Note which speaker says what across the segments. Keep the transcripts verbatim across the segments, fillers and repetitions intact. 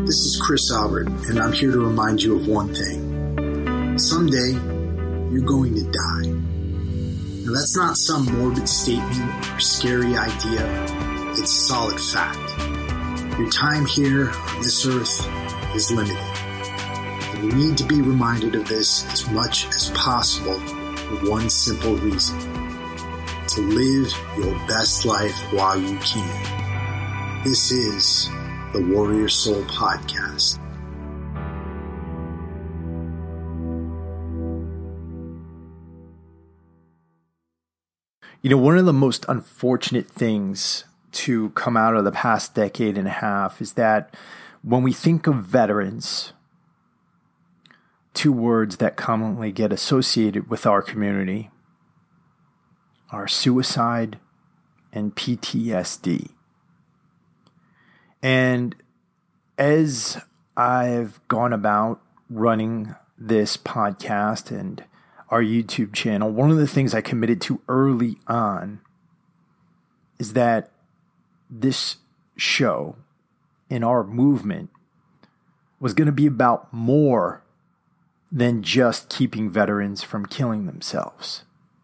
Speaker 1: This is Chris Albert, and I'm here to remind you of one thing. Someday, you're going to die. Now, that's not some morbid statement or scary idea. It's solid fact. Your time here on this earth is limited. And you need to be reminded of this as much as possible for one simple reason. To live your best life while you can. This is the Warrior Soul Podcast.
Speaker 2: You know, one of the most unfortunate things to come out of the past decade and a half is that when we think of veterans, two words that commonly get associated with our community are suicide and P T S D. And as I've gone about running this podcast and our YouTube channel, one of the things I committed to early on is that this show and our movement was going to be about more than just keeping veterans from killing themselves.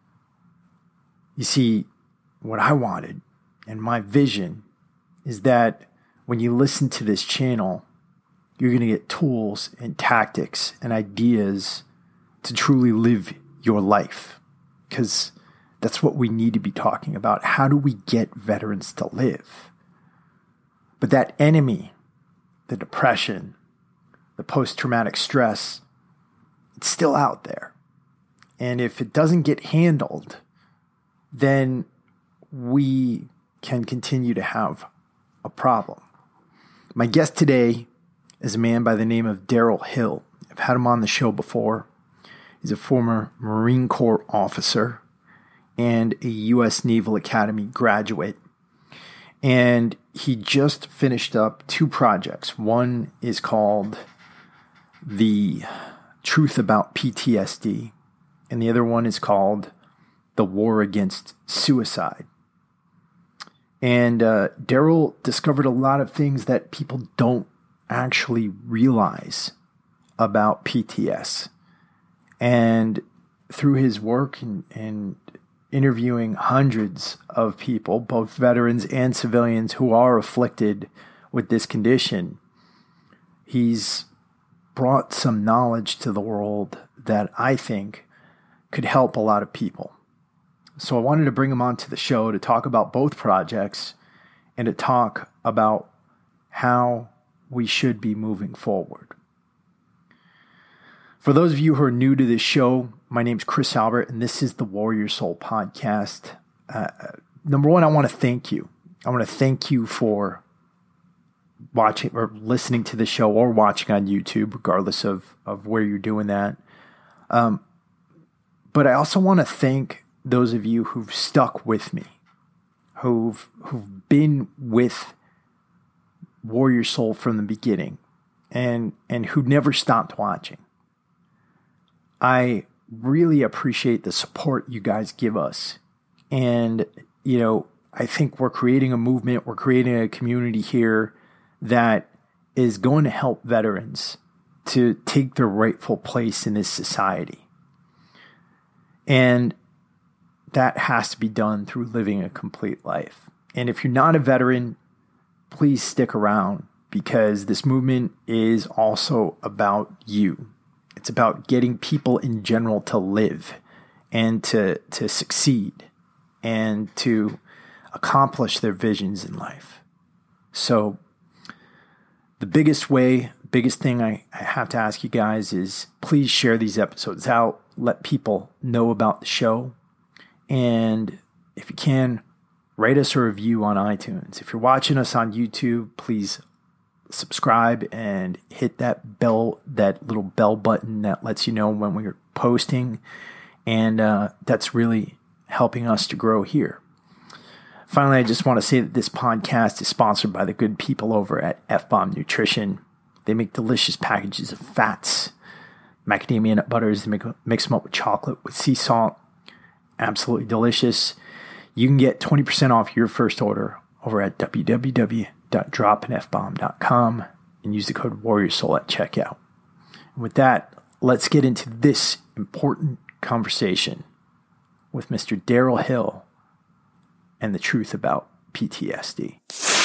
Speaker 2: You see, what I wanted and my vision is that when you listen to this channel, you're going to get tools and tactics and ideas to truly live your life. Because that's what we need to be talking about. How do we get veterans to live? But that enemy, the depression, the post-traumatic stress, it's still out there. And if it doesn't get handled, then we can continue to have a problem. My guest today is a man by the name of Daryl Hill. I've had him on the show before. He's a former Marine Corps officer and a U S Naval Academy graduate. And he just finished up two projects. One is called The Truth About P T S D, and the other one is called The War Against Suicide. And uh, Daryl discovered a lot of things that people don't actually realize about P T S. And through his work and, and interviewing hundreds of people, both veterans and civilians who are afflicted with this condition, he's brought some knowledge to the world that I think could help a lot of people. So I wanted to bring him onto the show to talk about both projects and to talk about how we should be moving forward. For those of you who are new to this show, my name's Chris Albert, and this is the Warrior Soul Podcast. Uh, number one, I want to thank you. I want to thank you for watching or listening to the show or watching on YouTube, regardless of, of where you're doing that. Um, but I also want to thank those of you who've stuck with me, who've who've been with Warrior Soul from the beginning, and and who never stopped watching. I really appreciate the support you guys give us. And, you know, I think we're creating a movement, we're creating a community here that is going to help veterans to take their rightful place in this society. And that has to be done through living a complete life. And if you're not a veteran, please stick around, because this movement is also about you. It's about getting people in general to live and to, to succeed and to accomplish their visions in life. So the biggest way, biggest thing I, I have to ask you guys is please share these episodes out. Let people know about the show. And if you can, rate us a review on iTunes. If you're watching us on YouTube, please subscribe and hit that bell, that little bell button that lets you know when we're posting. And uh, that's really helping us to grow here. Finally, I just want to say that this podcast is sponsored by the good people over at F-Bomb Nutrition. They make delicious packages of fats, macadamia nut butters. They make, mix them up with chocolate, with sea salt. Absolutely delicious. You can get twenty percent off your first order over at w w w dot drop an f bomb dot com. and use the code WarriorSoul at checkout. And with that, let's get into this important conversation with Mister Daryl Hill and the truth about P T S D.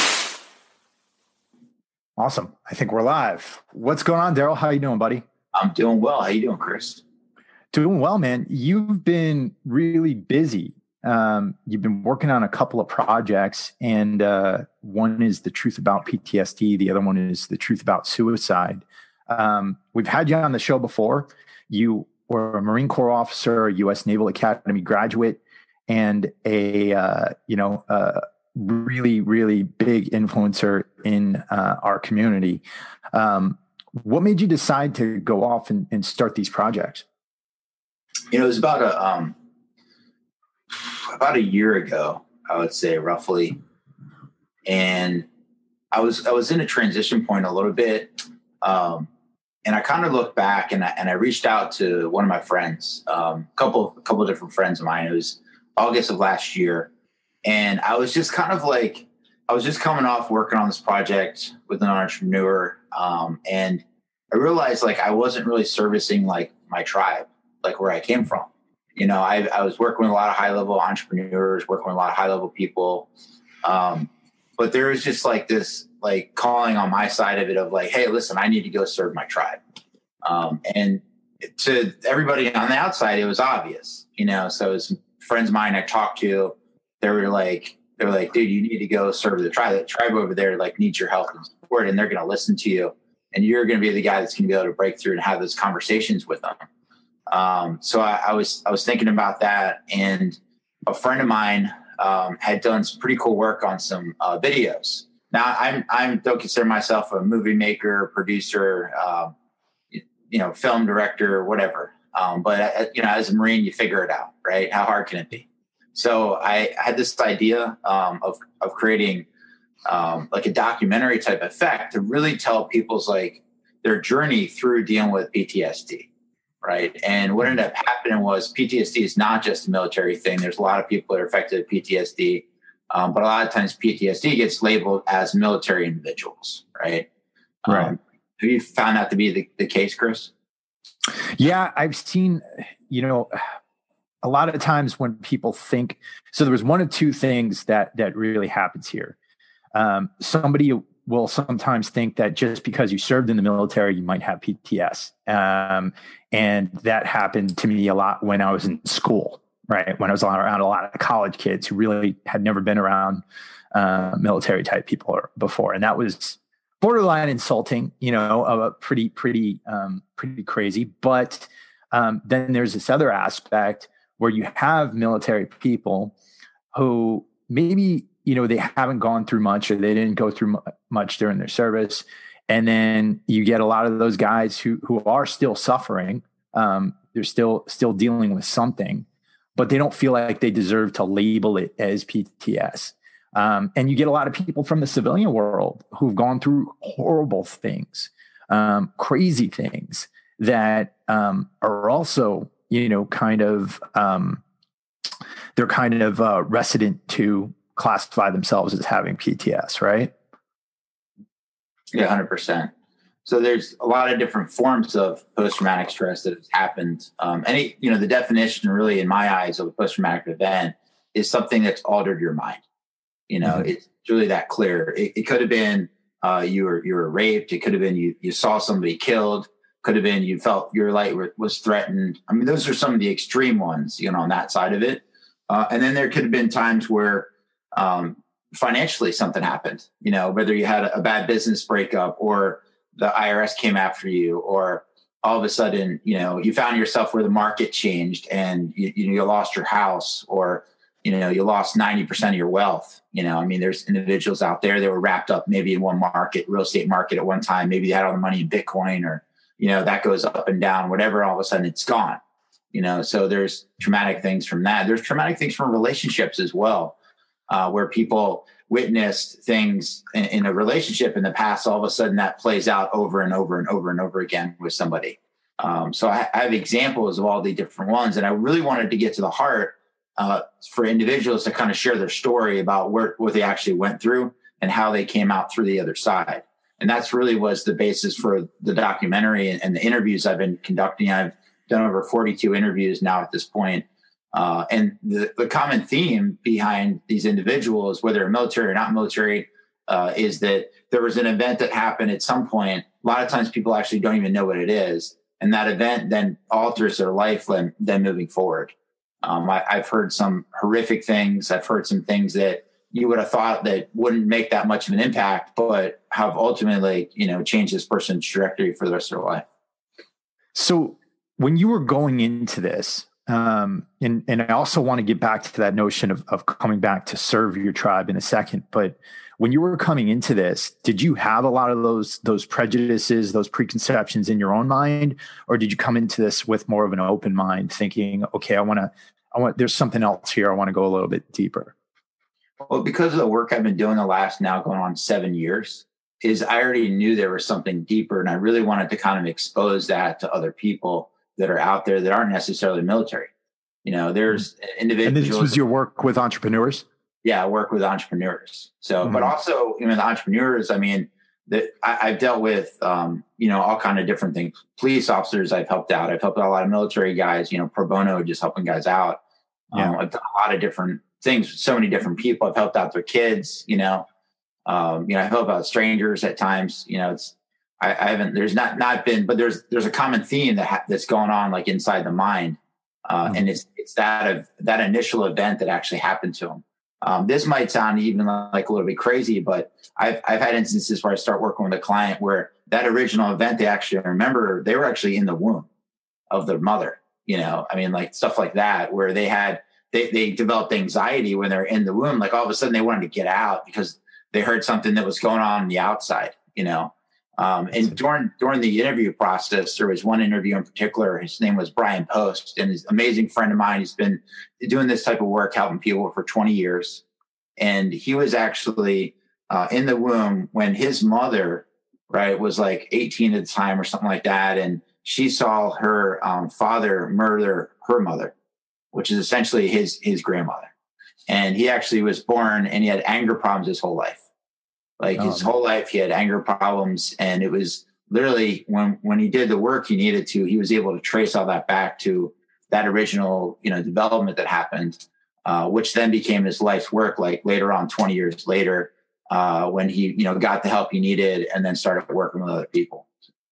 Speaker 2: Awesome. I think we're live. What's going on, Daryl? How you doing, buddy?
Speaker 3: I'm doing well. How you doing, Chris?
Speaker 2: Doing well, man. You've been really busy. Um, you've been working on a couple of projects, and uh, one is the truth about P T S D. The other one is the truth about suicide. Um, we've had you on the show before. You were a Marine Corps officer, a U S Naval Academy graduate, and a uh, you know a really really big influencer in uh, our community. Um, what made you decide to go off and, and start these projects?
Speaker 3: You know, it was about a um, about a year ago, I would say, roughly, and I was I was in a transition point a little bit, um, and I kind of looked back and I, and I reached out to one of my friends, um, a couple a couple of different friends of mine. It was August of last year, and I was just kind of like I was just coming off working on this project with an entrepreneur, um, and I realized like I wasn't really servicing like my tribe, like where I came from. You know, I, I was working with a lot of high level entrepreneurs, working with a lot of high level people. Um, but there was just like this, like calling on my side of it of like, hey, listen, I need to go serve my tribe. Um, and to everybody on the outside, it was obvious, you know, so it was friends of mine I talked to, they were like, they were like, dude, you need to go serve the tribe. That tribe over there, like, needs your help and support, and they're going to listen to you. And you're going to be the guy that's going to be able to break through and have those conversations with them. Um, so I, I was, I was thinking about that, and a friend of mine, um, had done some pretty cool work on some, uh, videos. Now I'm, I don't consider myself a movie maker, producer, um, you, you know, film director, whatever. Um, but uh, you know, as a Marine, you figure it out, right? How hard can it be? So I had this idea, um, of, of creating, um, like a documentary type effect to really tell people's like their journey through dealing with P T S D. Right. And what ended up happening was P T S D is not just a military thing. There's a lot of people that are affected with P T S D. Um, but a lot of times P T S D gets labeled as military individuals. Right.
Speaker 2: Right.
Speaker 3: Um, have you found that to be the, the case, Chris?
Speaker 2: Yeah, I've seen, you know, a lot of times when people think, so there was one of two things that, that really happens here. Um, somebody will sometimes think that just because you served in the military, you might have P T S. Um, and that happened to me a lot when I was in school, right? When I was around a lot of college kids who really had never been around uh, military type people before. And that was borderline insulting, you know, uh, pretty, pretty, um, pretty crazy. But um, then there's this other aspect where you have military people who maybe, you know, they haven't gone through much, or they didn't go through much during their service. And then you get a lot of those guys who, who are still suffering. Um, they're still, still dealing with something, but they don't feel like they deserve to label it as P T S. Um, and you get a lot of people from the civilian world who've gone through horrible things, um, crazy things that, um, are also, you know, kind of, um, they're kind of, uh, resident to classify themselves as having P T S, right?
Speaker 3: Yeah, one hundred percent. So there's a lot of different forms of post-traumatic stress that has happened. Um, any, you know, the definition really in my eyes of a post-traumatic event is something that's altered your mind. You know, mm-hmm. It's really that clear. It, it could have been uh, you were you were raped. It could have been you you saw somebody killed. Could have been you felt your life was threatened. I mean, those are some of the extreme ones, you know, on that side of it. Uh, and then there could have been times where um, financially something happened, you know, whether you had a bad business breakup or the I R S came after you, or all of a sudden, you know, you found yourself where the market changed and you, you, you lost your house, or, you know, you lost ninety percent of your wealth. You know, I mean, there's individuals out there that were wrapped up maybe in one market, real estate market at one time. Maybe they had all the money in Bitcoin, or, you know, that goes up and down, whatever, all of a sudden it's gone, you know, so there's traumatic things from that. There's traumatic things from relationships as well. Uh, where people witnessed things in, in a relationship in the past, all of a sudden that plays out over and over and over and over again with somebody. Um, so I, I have examples of all the different ones, and I really wanted to get to the heart uh, for individuals to kind of share their story about where, what they actually went through and how they came out through the other side. And that's really was the basis for the documentary and, and the interviews I've been conducting. I've done over forty-two interviews now at this point. Uh, and the, the common theme behind these individuals, whether military or not military, uh, is that there was an event that happened at some point. A lot of times people actually don't even know what it is. And that event then alters their life then, then moving forward. Um, I, I've heard some horrific things. I've heard some things that you would have thought that wouldn't make that much of an impact, but have ultimately, you know, changed this person's trajectory for the rest of their life.
Speaker 2: So when you were going into this, um, and, and I also want to get back to that notion of, of coming back to serve your tribe in a second, but when you were coming into this, did you have a lot of those, those prejudices, those preconceptions in your own mind, or did you come into this with more of an open mind thinking, okay, I want to, I want, there's something else here. I want to go a little bit deeper.
Speaker 3: Well, because of the work I've been doing the last now going on seven years is I already knew there was something deeper, and I really wanted to kind of expose that to other people that are out there that aren't necessarily military. You know, there's individuals.
Speaker 2: And this was your work with entrepreneurs?
Speaker 3: Yeah, I work with entrepreneurs. So,
Speaker 2: Mm-hmm.
Speaker 3: but also, you know, the entrepreneurs, I mean, that I, I've dealt with, um, you know, all kind of different things. Police officers, I've helped out. I've helped out a lot of military guys, you know, pro bono, just helping guys out.
Speaker 2: Yeah.
Speaker 3: Um, I've done a lot of different things with so many different people. I've helped out their kids, you know, um, you know, I help out strangers at times, you know, it's, I, I haven't, there's not, not been, but there's, there's a common theme that ha- that's going on like inside the mind. Uh, mm-hmm. And it's, it's that of that initial event that actually happened to them. Um, this might sound even like a little bit crazy, but I've, I've had instances where I start working with a client where that original event, they actually remember they were actually in the womb of their mother, you know, I mean, like stuff like that, where they had, they, they developed anxiety when they're in the womb. Like all of a sudden they wanted to get out because they heard something that was going on on the outside, you know? Um, and during, during the interview process, there was one interview in particular. His name was Brian Post, and he's an amazing friend of mine. He's been doing this type of work, helping people for twenty years. And he was actually uh, in the womb when his mother, right, was like eighteen at the time or something like that. And she saw her um, father murder her mother, which is essentially his, his grandmother. And he actually was born and he had anger problems his whole life. Like oh, his man. whole life, he had anger problems. And it was literally when, when he did the work he needed to, he was able to trace all that back to that original, you know, development that happened, uh, which then became his life's work. Like later on, twenty years later, uh, when he, you know, got the help he needed and then started working with other people.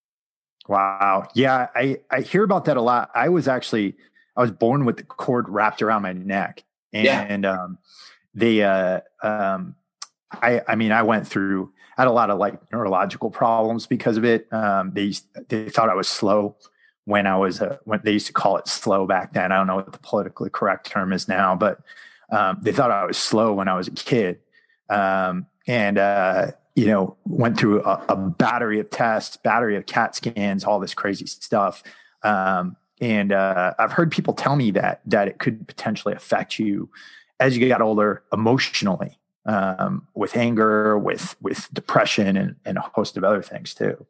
Speaker 2: Wow. Yeah. I, I hear about that a lot. I was actually, I was born with the cord wrapped around my neck, and, yeah. and um, they, uh, um, I, I mean, I went through, I had a lot of like neurological problems because of it. Um, they, they thought I was slow when I was, uh, when they used to call it slow back then. I don't know what the politically correct term is now, but, um, they thought I was slow when I was a kid. Um, and, uh, you know, went through a, a battery of tests, battery of CAT scans, all this crazy stuff. Um, and, uh, I've heard people tell me that, that it could potentially affect you as you get older emotionally. Um, with anger, with, with depression and, and a host of other things too.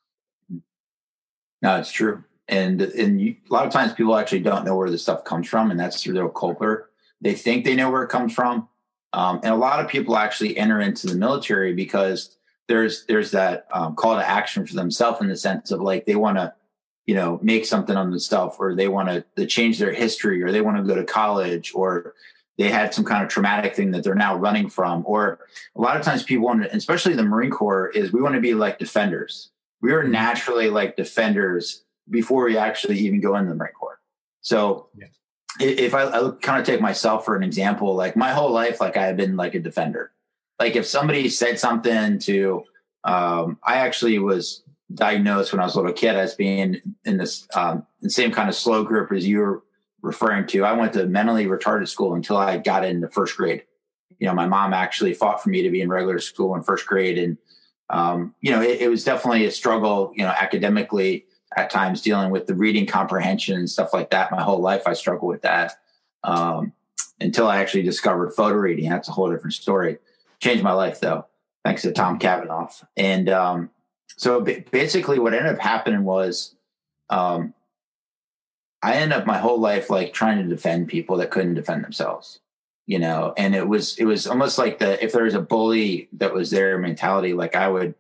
Speaker 3: No, it's true. And, and you, a lot of times people actually don't know where this stuff comes from, and that's through their culprit. They think they know where it comes from. Um, and a lot of people actually enter into the military because there's, there's that um, call to action for themselves in the sense of like, they want to, you know, make something on themselves, or they want to, to change their history, or they want to go to college, or they had some kind of traumatic thing that they're now running from. Or a lot of times people want to, especially the Marine Corps, is we want to be like defenders. We are naturally like defenders before we actually even go in the Marine Corps. So yeah. if I, I kind of take myself for an example, like my whole life, like I have been like a defender. Like if somebody said something to, um, I actually was diagnosed when I was a little kid as being in this, um, the same kind of slow group as you were referring to. I went to mentally retarded school until I got into first grade. You know, my mom actually fought for me to be in regular school in first grade. And, um, you know, it, it was definitely a struggle, you know, academically at times, dealing with the reading comprehension and stuff like that. My whole life, I struggled with that um, until I actually discovered photo reading. That's a whole different story. Changed my life though, thanks to Tom Cavanaugh. And um, so b- basically what ended up happening was, um, I ended up my whole life like trying to defend people that couldn't defend themselves, you know, and it was, it was almost like the, if there was a bully that was their mentality, like I would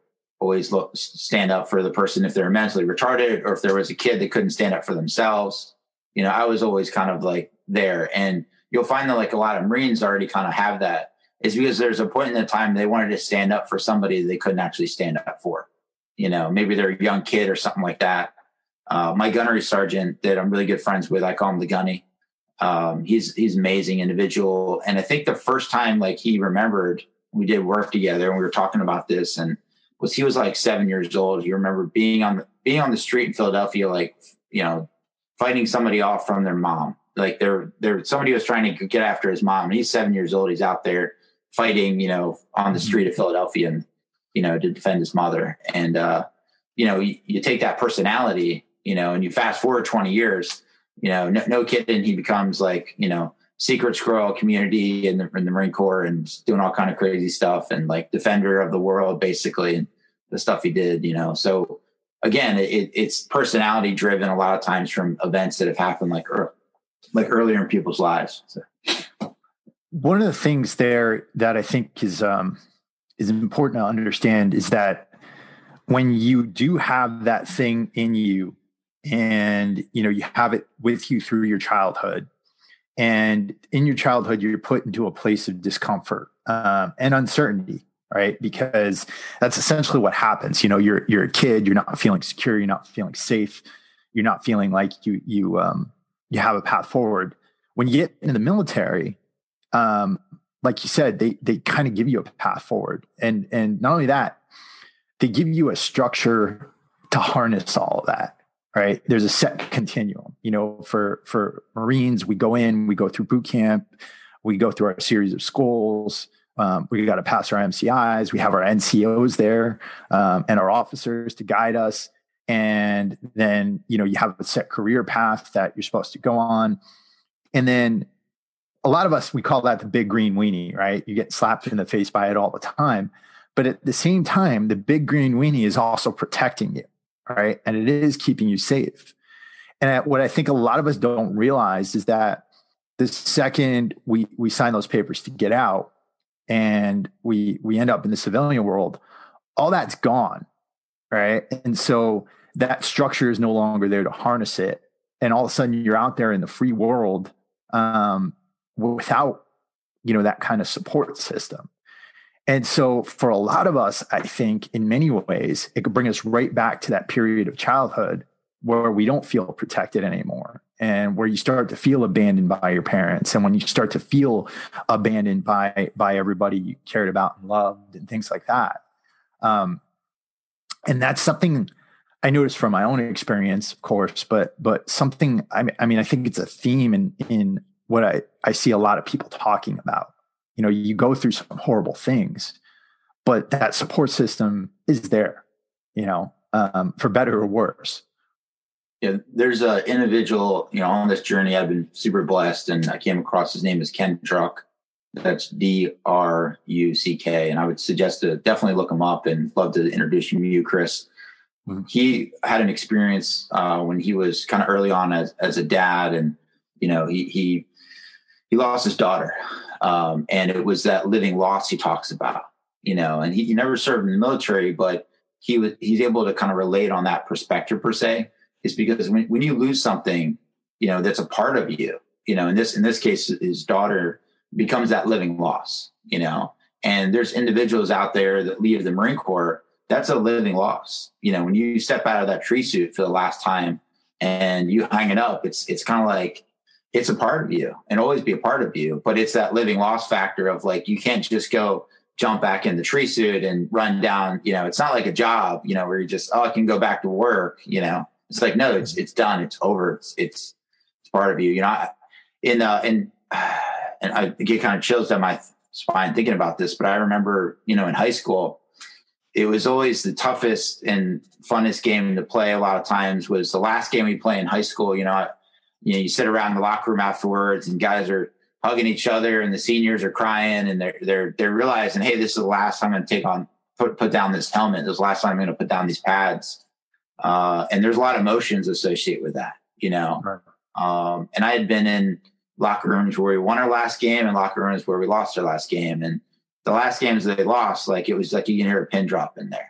Speaker 3: always look, stand up for the person if they're mentally retarded, or if there was a kid that couldn't stand up for themselves. You know, I was always kind of like there. And you'll find that like a lot of Marines already kind of have that, is because there's a point in the time they wanted to stand up for somebody they couldn't actually stand up for. You know, maybe they're a young kid or something like that. Uh, my gunnery sergeant that I'm really good friends with, I call him the Gunny. Um, he's, he's an amazing individual. And I think the first time like he remembered, we did work together and we were talking about this, and was, he was like seven years old. He remembered being on the, being on the street in Philadelphia, like, you know, fighting somebody off from their mom. Like they're, they're, somebody was trying to get after his mom, and he's seven years old. He's out there fighting, you know, on the street of Philadelphia, and, you know, to defend his mother. And, uh, you know, you, you take that personality, you know, and you fast forward twenty years, you know, no, no kidding, he becomes like, you know, secret squirrel community in the, in the Marine Corps, and doing all kind of crazy stuff, and like defender of the world, basically, and the stuff he did, you know. So again, it, it's personality driven a lot of times from events that have happened like, er, like earlier in people's lives. So.
Speaker 2: One of the things there that I think is, um, is important to understand is that when you do have that thing in you, and, you know, you have it with you through your childhood, and in your childhood, you're put into a place of discomfort um, and uncertainty, right? Because that's essentially what happens. You know, you're, you're a kid, you're not feeling secure, you're not feeling safe, you're not feeling like you, you, um, you have a path forward. When you get into the military, um, like you said, they, they kind of give you a path forward. And, and not only that, they give you a structure to harness all of that. Right. There's a set continuum, you know, for, for Marines, we go in, we go through boot camp, we go through our series of schools. Um, we got to pass our M C Is. We have our N C Os there um, and our officers to guide us. And then, you know, you have a set career path that you're supposed to go on. And then a lot of us, we call that the big green weenie, right? You get slapped in the face by it all the time. But at the same time, the big green weenie is also protecting you. Right. And it is keeping you safe. And what I think a lot of us don't realize is that the second we, we sign those papers to get out, and we, we end up in the civilian world, all that's gone. Right. And so that structure is no longer there to harness it. And all of a sudden you're out there in the free world um, without, you know, that kind of support system. And so for a lot of us, I think in many ways, it could bring us right back to that period of childhood where we don't feel protected anymore, and where you start to feel abandoned by your parents. And when you start to feel abandoned by, by everybody you cared about and loved and things like that. Um, and that's something I noticed from my own experience, of course, but, but something, I mean, I mean, I think it's a theme in, in what I, I see a lot of people talking about. You know, you go through some horrible things, but that support system is there, you know, um, for better or worse.
Speaker 3: Yeah, there's an individual, you know, on this journey, I've been super blessed, and I came across, his name is Ken Druck. That's D R U C K. And I would suggest to definitely look him up, and love to introduce you to you, Chris. Mm-hmm. He had an experience uh, when he was kind of early on as, as a dad, and, you know, he, he, he lost his daughter. Um, and it was that living loss he talks about, you know, and he, he never served in the military, but he was, he's able to kind of relate on that perspective per se, is because when, when you lose something, you know, that's a part of you, you know, in this, in this case, his daughter becomes that living loss, you know, and there's individuals out there that leave the Marine Corps. That's a living loss. You know, when you step out of that tree suit for the last time and you hang it up, it's, it's kind of like, it's a part of you and always be a part of you, but it's that living loss factor of like, you can't just go jump back in the tree suit and run down, you know, it's not like a job, you know, where you just, oh, I can go back to work, you know, it's like, no, it's, it's done. It's over. It's, it's, it's part of you, you know, I, in, uh, in, and I get kind of chills down my spine thinking about this, but I remember, you know, in high school, it was always the toughest and funnest game to play. A lot of times was the last game we play in high school. You know, you know, you sit around the locker room afterwards and guys are hugging each other and the seniors are crying and they're, they're, they're realizing, hey, this is the last time I'm going to take on, put, put down this helmet. This is the last time I'm going to put down these pads. Uh, and there's a lot of emotions associated with that, you know? Right. Um, and I had been in locker rooms where we won our last game and locker rooms where we lost our last game. And the last games that they lost, like, it was like you can hear a pin drop in there.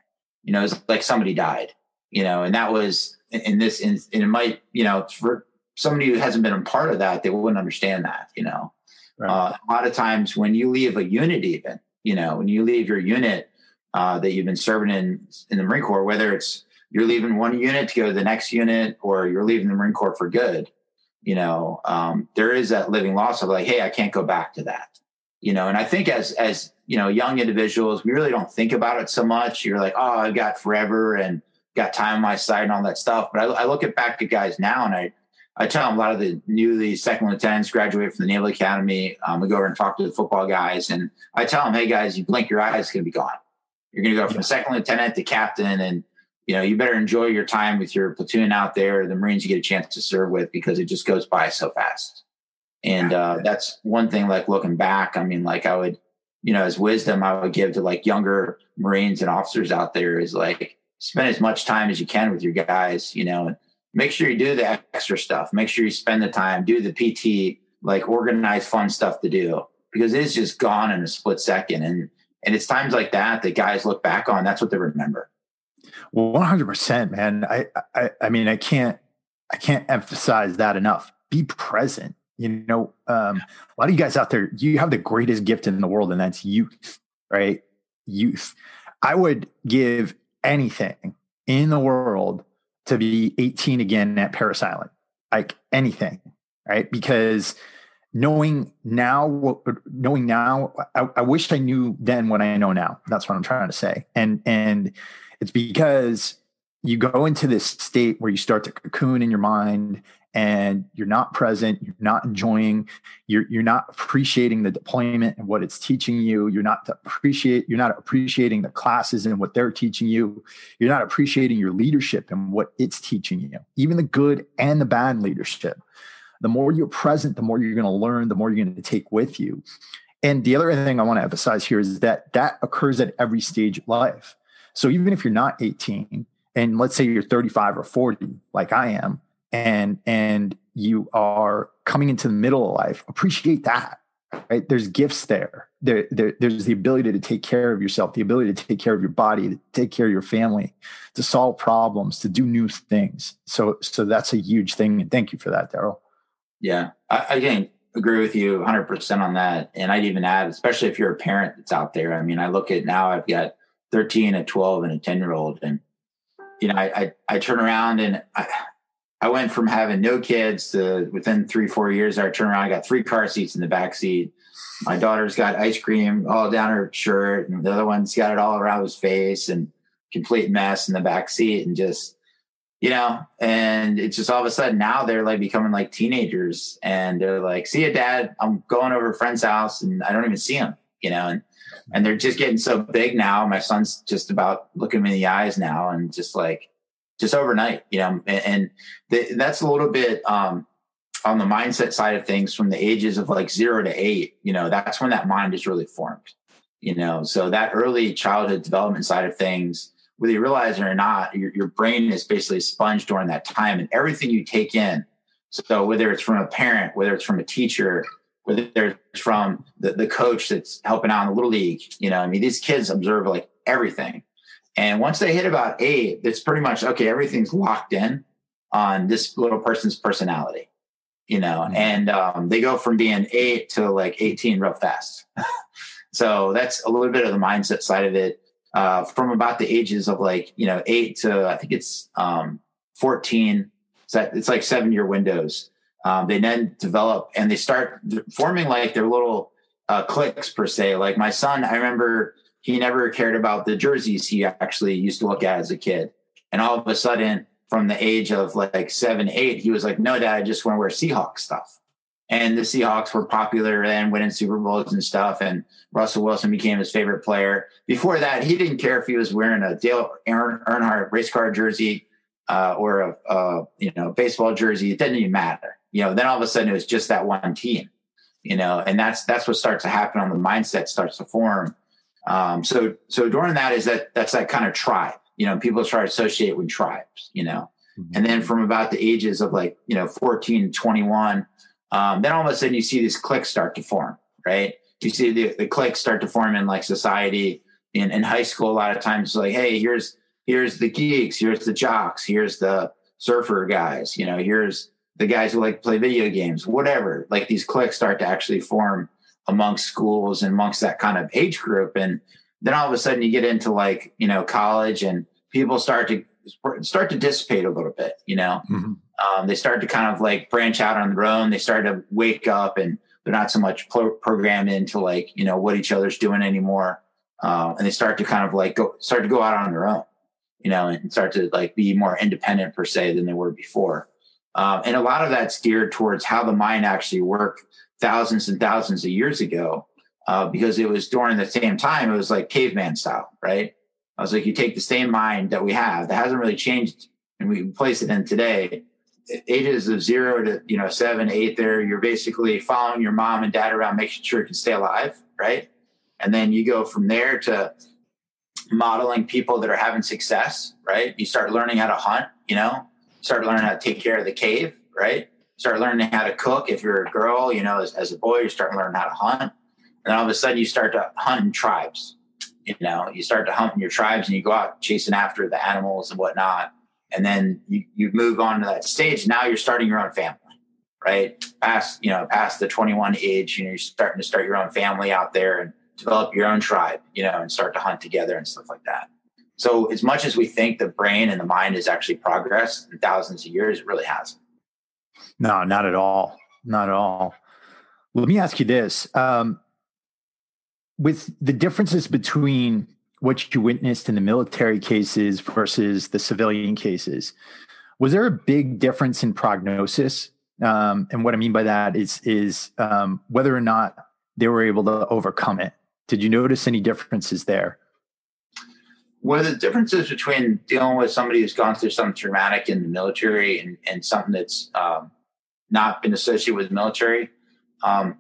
Speaker 3: you know, it's like somebody died, you know, and that was in, in this, in, and it might, you know, for somebody who hasn't been a part of that, they wouldn't understand that, you know. Right. Uh, a lot of times when you leave a unit, even, you know, when you leave your unit uh, that you've been serving in, in the Marine Corps, whether it's you're leaving one unit to go to the next unit or you're leaving the Marine Corps for good, you know, um, there is that living loss of like, hey, I can't go back to that, you know. And I think as, as, you know, young individuals, we really don't think about it so much. You're like, oh, I've got forever and got time on my side and all that stuff. But I, I look at back at guys now and I, I tell them a lot of the newly second lieutenants graduate from the Naval Academy. Um, we go over and talk to the football guys, and I tell them, "Hey guys, you blink your eyes, it's going to be gone. You're going to go from yeah. second lieutenant to captain, and you know you better enjoy your time with your platoon out there, the Marines you get a chance to serve with, because it just goes by so fast." And uh, that's one thing. Like looking back, I mean, like I would, you know, as wisdom I would give to like younger Marines and officers out there is like spend as much time as you can with your guys, you know. And make sure you do the extra stuff. Make sure you spend the time, do the P T, like organize fun stuff to do, because it's just gone in a split second. And, and it's times like that that guys look back on. That's what they remember.
Speaker 2: Well, one hundred percent, man. I, I, I mean, I can't, I can't emphasize that enough. Be present. You know, um, a lot of you guys out there, you have the greatest gift in the world, and that's youth, right? Youth. I would give anything in the world to be eighteen again at Parris Island, like anything, right? Because knowing now, knowing now, I, I wish I knew then what I know now. That's what I'm trying to say. And, and it's because you go into this state where you start to cocoon in your mind and you're not present, you're not enjoying, you're, you're not appreciating the deployment and what it's teaching you. You're not appreciate, you're not appreciating the classes and what they're teaching you. You're not appreciating your leadership and what it's teaching you, even the good and the bad leadership. The more you're present, the more you're going to learn, the more you're going to take with you. And the other thing I want to emphasize here is that that occurs at every stage of life. So even if you're not eighteen, and let's say you're thirty-five or forty, like I am, and and you are coming into the middle of life, appreciate that, right? There's gifts there. There, there. There's the ability to take care of yourself, the ability to take care of your body, to take care of your family, to solve problems, to do new things. So, so that's a huge thing. And thank you for that, Daryl.
Speaker 3: Yeah, I, again, agree with you one hundred percent on that. And I'd even add, especially if you're a parent that's out there. I mean, I look at now, I've got thirteen, a twelve, and a ten-year-old. And, you know, I, I, I turn around and I, I went from having no kids to within three, four years, I turned around, I got three car seats in the back seat. My daughter's got ice cream all down her shirt, and the other one's got it all around his face and complete mess in the back seat. And just, you know, and it's just all of a sudden now they're like becoming like teenagers, and they're like, see ya, Dad, I'm going over a friend's house and I don't even see him, you know, and, and they're just getting so big now. My son's just about looking me in the eyes now, and just like, just overnight, you know, and, and the, that's a little bit um, on the mindset side of things from the ages of like zero to eight, you know, that's when that mind is really formed, you know, so that early childhood development side of things, whether you realize it or not, your, your brain is basically a sponge during that time, and everything you take in. So whether it's from a parent, whether it's from a teacher, whether it's from the, the coach that's helping out in the little league, you know, I mean, these kids observe like everything. And once they hit about eight, it's pretty much, okay, everything's locked in on this little person's personality, you know, mm-hmm. and um, they go from being eight to like eighteen real fast. So that's a little bit of the mindset side of it. Uh, from about the ages of like, you know, eight to, I think it's um, fourteen. So it's like seven year windows. Um, they then develop and they start forming like their little uh, cliques per se. Like my son, I remember he never cared about the jerseys he actually used to look at as a kid. And all of a sudden from the age of like seven, eight, he was like, no, Dad, I just want to wear Seahawks stuff. And the Seahawks were popular and winning Super Bowls and stuff. And Russell Wilson became his favorite player. Before that, he didn't care if he was wearing a Dale Earnhardt race car jersey uh, or a, a you know baseball jersey. It didn't even matter. You know, then all of a sudden it was just that one team. You know, and that's that's what starts to happen on the mindset starts to form. Um, so so during that is that that's that kind of tribe. You know, people try to associate with tribes. You know, mm-hmm. and then from about the ages of like you know fourteen, twenty-one. Um, then all of a sudden you see these cliques start to form, right? You see the, the cliques start to form in like society in, in high school. A lot of times it's like, hey, here's here's the geeks, here's the jocks, here's the surfer guys, you know, here's the guys who like to play video games, whatever. Like these cliques start to actually form amongst schools and amongst that kind of age group. And then all of a sudden you get into like, you know, college, and people start to start to dissipate a little bit, you know, mm-hmm. um, they start to kind of like branch out on their own. They start to wake up, and they're not so much pro- programmed into like, you know, what each other's doing anymore. Um, and they start to kind of like go, start to go out on their own, you know, and start to like be more independent per se than they were before. Um, and a lot of that's geared towards how the mind actually worked thousands and thousands of years ago, uh, because it was during the same time, it was like caveman style, right? I was like, you take the same mind that we have that hasn't really changed, and we place it in today, ages of zero to, you know, seven, eight there, you're basically following your mom and dad around, making sure you can stay alive, right? And then you go from there to modeling people that are having success, right? You start learning how to hunt, you know, start learning how to take care of the cave, right? Start learning how to cook. If you're a girl, you know, as, as a boy, you start learning how to hunt. And then all of a sudden you start to hunt in tribes. You know, you start to hunt in your tribes, and you go out chasing after the animals and whatnot. And then you, you move on to that stage. Now you're starting your own family, right? Past, you know, past the twenty-one age, you know, you're starting to start your own family out there and develop your own tribe, you know, and start to hunt together and stuff like that. So as much as we think the brain and the mind has actually progressed in thousands of years, it really hasn't.
Speaker 2: No, not at all. Not at all. Let me ask you this. Um, with the differences between what you witnessed in the military cases versus the civilian cases, was there a big difference in prognosis? Um, and what I mean by that is, is um, whether or not they were able to overcome it. Did you notice any differences there?
Speaker 3: Well, the differences between dealing with somebody who's gone through something traumatic in the military and, and something that's um, not been associated with the military, um,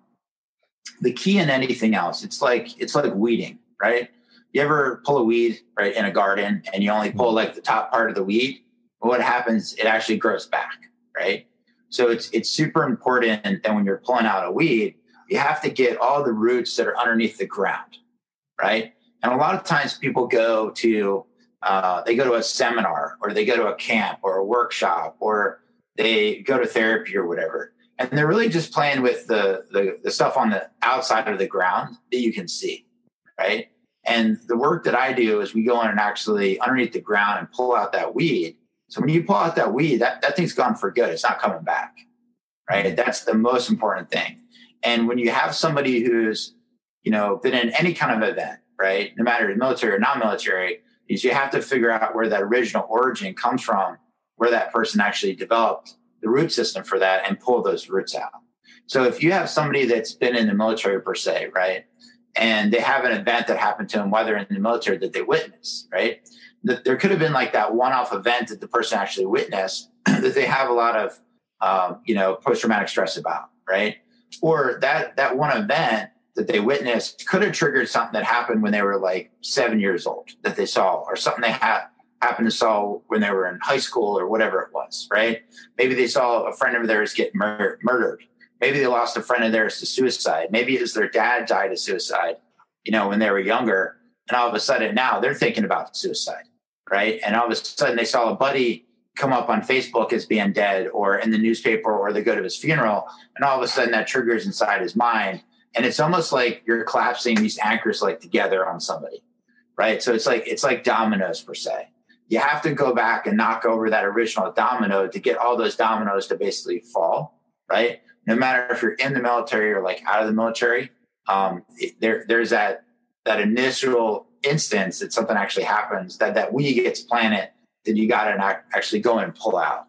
Speaker 3: the key in anything else, it's like it's like weeding, right? You ever pull a weed right in a garden and you only pull like the top part of the weed? Well, what happens? It actually grows back, right? So it's it's super important that when you're pulling out a weed, you have to get all the roots that are underneath the ground, right? And a lot of times people go to, uh, they go to a seminar, or they go to a camp or a workshop, or they go to therapy or whatever. And they're really just playing with the, the, the stuff on the outside of the ground that you can see, right? And the work that I do is we go in and actually underneath the ground and pull out that weed. So when you pull out that weed, that, that thing's gone for good. It's not coming back, right? That's the most important thing. And when you have somebody who's, you know, been in any kind of event, right, no matter military or non-military, is you have to figure out where that original origin comes from, where that person actually developed the root system for that, and pull those roots out. So if you have somebody that's been in the military per se, right, and they have an event that happened to them while they're in the military that they witnessed, right, that there could have been like that one-off event that the person actually witnessed that they have a lot of, um, you know, post-traumatic stress about, right? Or that that one event that they witnessed could have triggered something that happened when they were like seven years old that they saw, or something they had happened to saw when they were in high school or whatever it was, right? Maybe they saw a friend of theirs get mur- murdered. Maybe they lost a friend of theirs to suicide. Maybe it was their dad died of suicide, you know, when they were younger. And all of a sudden now they're thinking about suicide, right? And all of a sudden they saw a buddy come up on Facebook as being dead, or in the newspaper, or they go to his funeral. And all of a sudden that triggers inside his mind. And it's almost like you're collapsing these anchors like together on somebody, right? So it's like, it's like dominoes per se. You have to go back and knock over that original domino to get all those dominoes to basically fall, right? No matter if you're in the military or like out of the military, um, it, there, there's that, that initial instance that something actually happens, that that weed gets planted, that you got to actually go and pull out.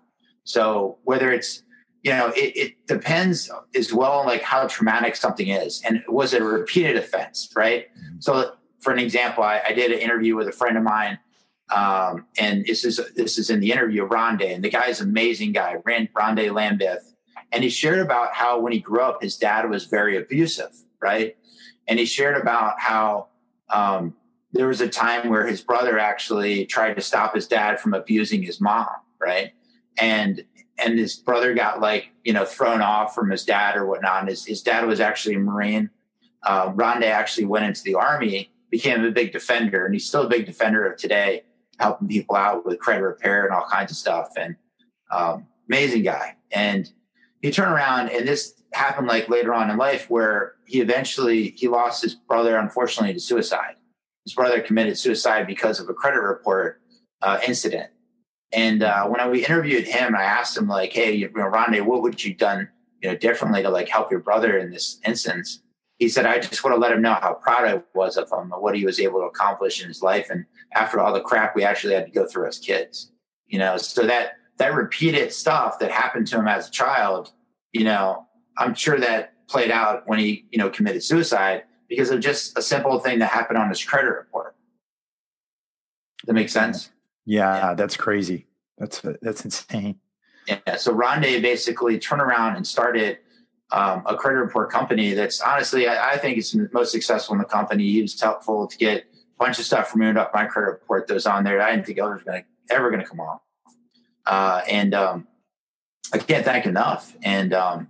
Speaker 3: So whether it's, you know, it, it depends as well on like how traumatic something is. And was it a repeated offense, right? Mm-hmm. So for an example, I, I did an interview with a friend of mine, um, and this is this is in the interview, Rondé, and the guy's an amazing guy, Rondé Lambeth. And he shared about how when he grew up, his dad was very abusive, right? And he shared about how um, there was a time where his brother actually tried to stop his dad from abusing his mom, right? And and his brother got like, you know, thrown off from his dad or whatnot. And his, his dad was actually a Marine. Uh, Rondé actually went into the Army, became a big defender, and he's still a big defender of today. helping people out with credit repair and all kinds of stuff. And um, amazing guy. And he turned around, and this happened like later on in life, where he eventually, he lost his brother, unfortunately, to suicide. His brother committed suicide because of a credit report uh, incident. And uh, when I, we interviewed him, I asked him like, hey, you know, Rondé, what would you done, you know, differently to like help your brother in this instance? He said, I just want to let him know how proud I was of him and what he was able to accomplish in his life. And after all the crap we actually had to go through as kids, you know, so that, that repeated stuff that happened to him as a child, you know, I'm sure that played out when he, you know, committed suicide because of just a simple thing that happened on his credit report. Does that make sense?
Speaker 2: Yeah, yeah. That's crazy. That's, that's insane.
Speaker 3: Yeah. So Rondé basically turned around and started um, a credit report company that's honestly, I, I think it's the most successful in the company. He was helpful to get a bunch of stuff removed off my credit report that was on there. I didn't think ever going to ever going to come off. Uh, and um, I can't thank enough. And um,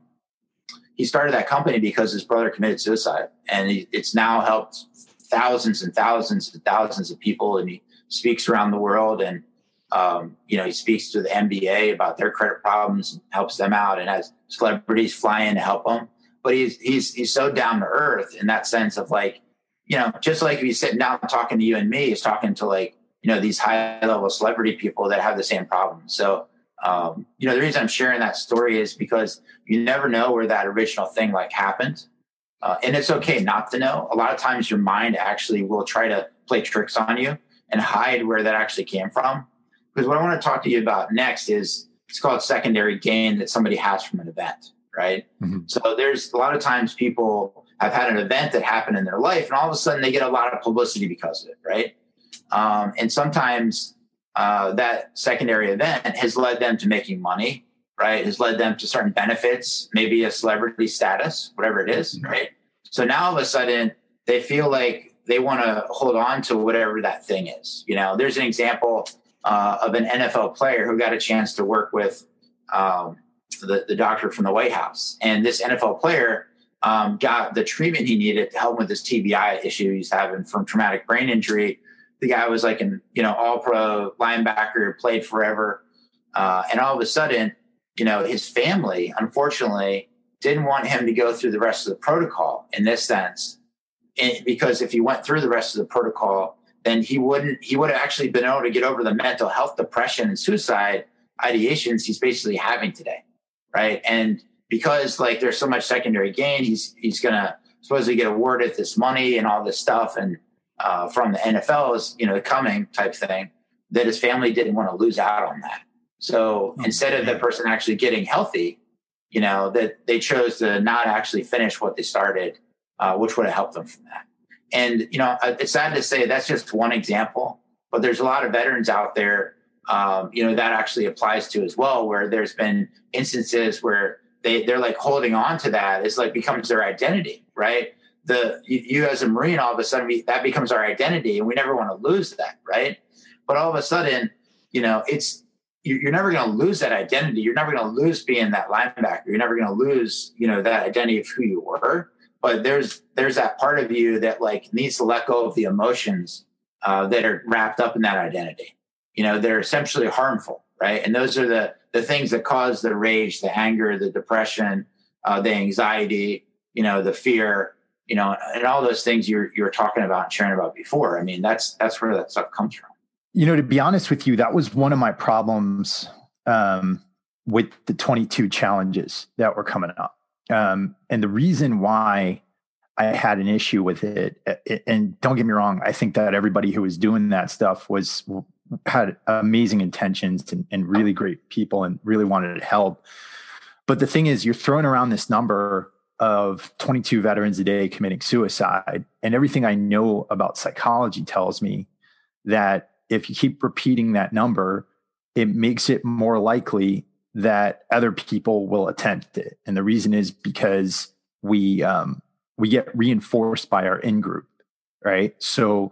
Speaker 3: he started that company because his brother committed suicide, and he, it's now helped thousands and thousands and thousands of people. And he speaks around the world, and um, you know, he speaks to the N B A about their credit problems and helps them out, and has celebrities fly in to help them. But he's he's he's so down to earth in that sense of like, you know, just like if he's sitting down talking to you and me, he's talking to like, you know, these high level celebrity people that have the same problem. So, um, you know, the reason I'm sharing that story is because you never know where that original thing like happened. Uh, and it's okay not to know. A lot of times your mind actually will try to play tricks on you and hide where that actually came from. Because what I want to talk to you about next is it's called secondary gain that somebody has from an event, right? Mm-hmm. So there's a lot of times people have had an event that happened in their life, and all of a sudden they get a lot of publicity because of it, right? Um, and sometimes uh, that secondary event has led them to making money, right? Has led them to certain benefits, maybe a celebrity status, whatever it is, mm-hmm. right? So now all of a sudden they feel like they want to hold on to whatever that thing is. You know, there's an example uh, of an N F L player who got a chance to work with um, the, the doctor from the White House. And this N F L player um, got the treatment he needed to help him with this T B I issue he's having from traumatic brain injury. The guy was like an, you know, all pro linebacker, played forever. Uh, and all of a sudden, you know, his family, unfortunately, didn't want him to go through the rest of the protocol in this sense. And because if he went through the rest of the protocol, then he wouldn't, he would have actually been able to get over the mental health depression and suicide ideations he's basically having today. Right. And because like there's so much secondary gain, he's, he's going to supposedly get awarded this money and all this stuff. And uh, from the N F L is, you know, coming type thing, that his family didn't want to lose out on that. So oh, instead of the person actually getting healthy, you know, that they chose to not actually finish what they started, uh, which would have helped them from that. And, you know, it's sad to say that's just one example, but there's a lot of veterans out there, um, you know, that actually applies to as well, where there's been instances where they, they're like holding on to that. It's like becomes their identity, right? The, you, you as a Marine, all of a sudden we, that becomes our identity, and we never want to lose that. Right. But all of a sudden, you know, it's, you're never going to lose that identity. You're never going to lose being that linebacker. You're never going to lose, you know, that identity of who you were. But there's there's that part of you that like needs to let go of the emotions uh, that are wrapped up in that identity. You know, they're essentially harmful, right? And those are the the things that cause the rage, the anger, the depression, uh, the anxiety, you know, the fear, you know, and all those things you're you're talking about and sharing about before. I mean, that's that's where that stuff comes from.
Speaker 2: You know, to be honest with you, that was one of my problems um, with the twenty-two challenges that were coming up. Um, and the reason why I had an issue with it, and don't get me wrong, I think that everybody who was doing that stuff was had amazing intentions and, and really great people and really wanted to help. But the thing is, you're throwing around this number of twenty-two veterans a day committing suicide, and everything I know about psychology tells me that if you keep repeating that number, it makes it more likely that other people will attempt it. And the reason is because we um, we get reinforced by our in-group, right? So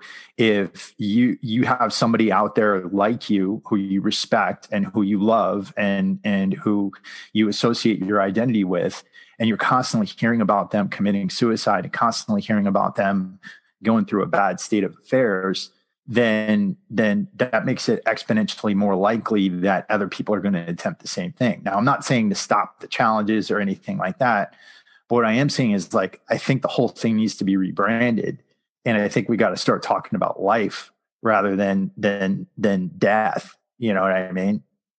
Speaker 2: if you you have somebody out there like you who you respect and who you love and and who you associate your identity with, and you're constantly hearing about them committing suicide and constantly hearing about them going through a bad state of affairs, then then that makes it exponentially more likely that other people are going to attempt the same thing. Now, I'm not saying to stop the challenges or anything like that, but what I am saying is, like, I think the whole thing needs to be rebranded, and I think we got to start talking about life rather than than than death. You know what I mean?